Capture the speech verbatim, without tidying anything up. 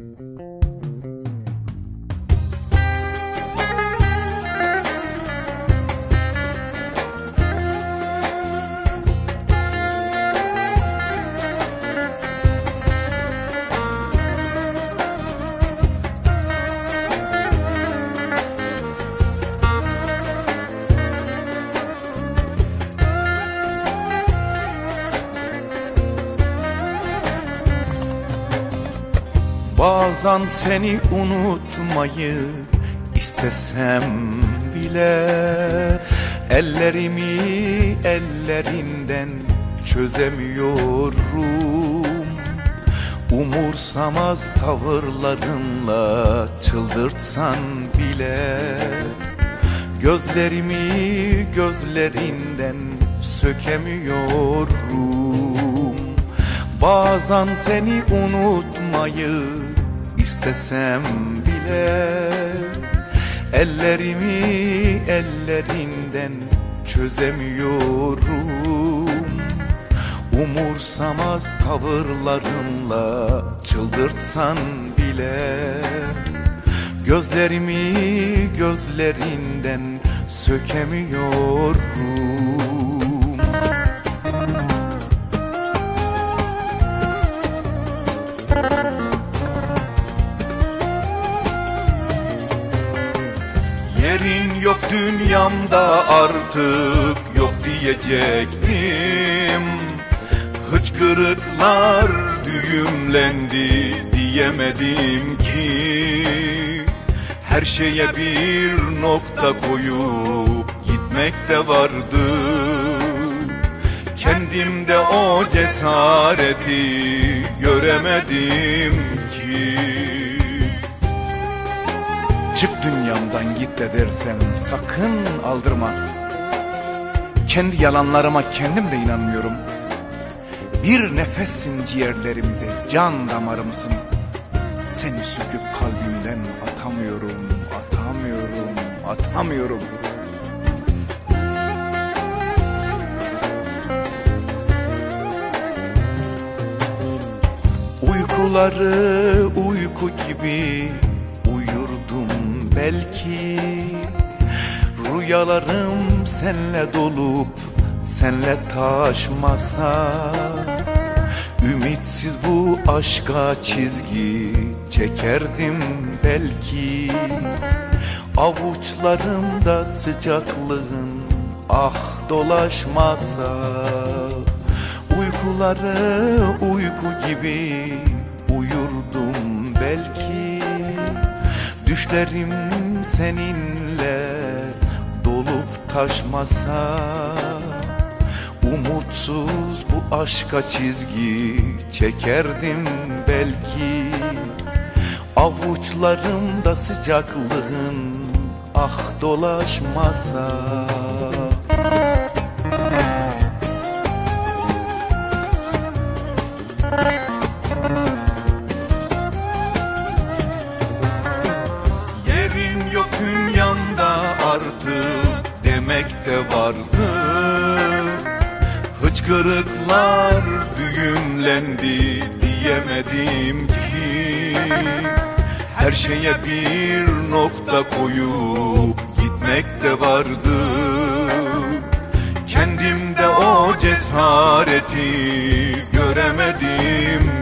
Bazen seni unutmayı istesem bile ellerimi ellerinden çözemiyorum. Umursamaz tavırlarınla çıldırtsan bile gözlerimi gözlerinden sökemiyorum. Bazen seni unutmayı istesem bile ellerimi ellerinden çözemiyorum. Umursamaz tavırlarınla çıldırtsan bile gözlerimi gözlerinden sökemiyorum. Yerin yok dünyamda artık yok diyecektim. Hıçkırıklar düğümlendi diyemedim ki. Her şeye bir nokta koyup gitmek de vardı. Kendimde o cesareti göremedim ki. Çık dünyamdan git de dersem sakın aldırma. Kendi yalanlarıma kendim de inanmıyorum. Bir nefessin ciğerlerimde, can damarımsın. Seni söküp kalbimden atamıyorum, atamıyorum, atamıyorum. Uykuları uyku gibi uyurdum belki. Rüyalarım senle dolup senle taşmasa. Ümitsiz bu aşka çizgi çekerdim belki. Avuçlarımda sıcaklığın ah dolaşmasa. Uykuları uyku gibi uyurdum belki. Düşlerim seninle dolup taşmasa. Umutsuz bu aşka çizgi çekerdim belki. Avuçlarımda sıcaklığın ah dolaşmasa. Yerin yok dünyamda artık demek de vardı. Hıçkırıklar düğümlendi diyemedim ki. Her şeye bir nokta koyup gitmek de vardı. Kendimde o cesareti göremedim